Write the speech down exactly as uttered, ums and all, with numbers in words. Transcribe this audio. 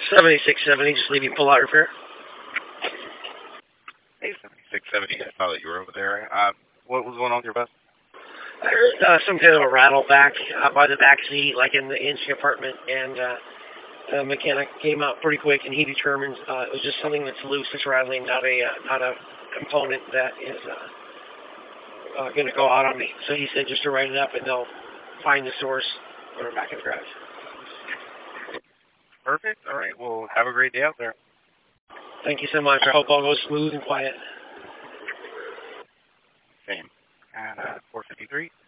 seventy-six seventy, just leaving pull-out repair. Hey, seventy-six seventy, I saw that you were over there. Uh, what was going on with your bus? I heard uh, some kind of a rattle back uh, by the back seat, like in the engine compartment, and uh, the mechanic came out pretty quick, and he determined uh, it was just something that's loose, that's rattling, not a uh, not a component that is uh, uh, going to go out on me. So he said just to write it up, and they'll find the source, put it back in the garage. Perfect. All right. Well, have a great day out there. Thank you so much. I hope all goes smooth and quiet. Same. At uh, four fifty-three.